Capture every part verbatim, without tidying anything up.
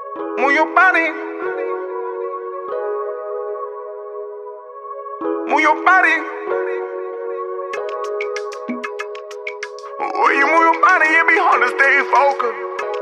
Move your body. Move your body. When you move your body, it be hard to stay focused.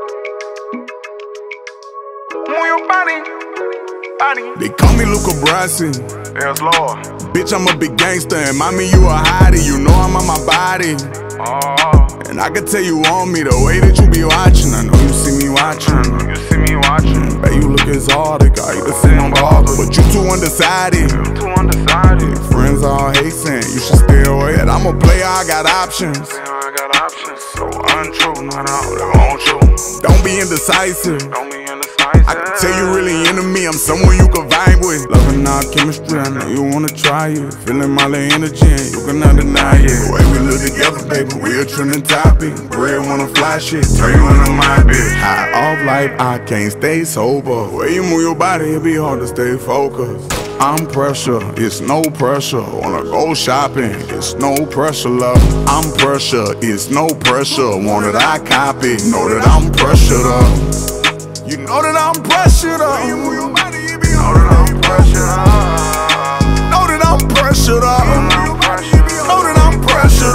Move your body, body. They call me Luca Brasi. Yes, Lord. Bitch, I'm a big gangster, and mommy, you a hottie. You know I'm on my body. Oh. And I can tell you on me the way that you be watching. I know you see me watching. You see me watching. Bet you look exotic, I either sit on bother. But you too undecided. You too undecided. Your friends all hate saying you should stay away. That I'm a player, I got options. I got options, so untrue, not all that won't you. Don't be indecisive. Don't be indecisive. I can tell you really into me, I'm someone you can vibe with. Loving our chemistry, I know you wanna try it. Feeling my little energy and you cannot deny it. The way we look together, baby, we a trending topic. Red wanna fly shit, turn you into my bitch. High off life, I can't stay sober. Way you move your body, it be hard to stay focused. I'm pressure, it's no pressure. Wanna go shopping, it's no pressure, love. I'm pressure, it's no pressure. Want it, I copy, know that I'm pressured up. You know that I'm pressured up. You move your body, you be Know that I'm pressured up. Know that I'm pressured up. Know that I'm pressured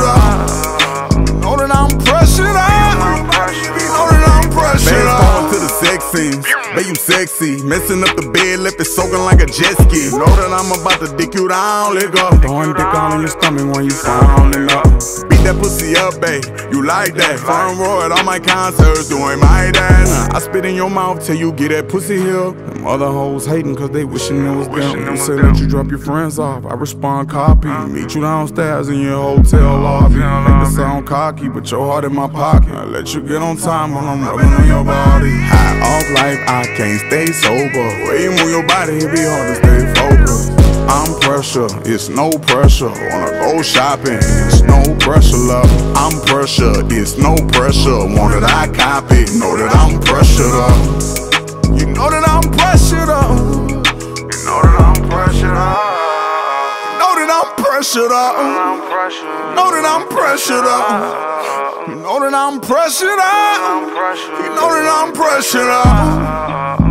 up. Know that I'm pressured up. Know that I'm pressured up. Fast forward to the sex scenes. Bet you sexy. Messing up the bed, left it soaking like a jet ski. Know that I'm about to dick you down, let go. Throwing dick all in your stomach when you sounding up. Beat that pussy up, babe. You like that? Front row at all my concerts, doing my dance. I spit in your mouth till you get that pussy here. Them other hoes hating cause they wishing it was them. You say that you drop your friends off, I respond copy. Meet you downstairs in your hotel lobby. Make it sound cocky, but your heart in my pocket. I let you get on time when I'm rubbing on your body. High off life, I can't stay sober. Way you move your body, it be hard to stay focused. I'm pressure, it's no pressure. Wanna go shopping, it's no pressure, love. I'm pressure, it's no pressure. Want it, I copy, know that I'm pressured up. You know that I'm pressured up. You know that I'm pressured up. Know that I'm pressured up. I'm pressured. Know that I'm pressured up. You know that I'm pressured up. I'm pressured. You know that I'm pressured up.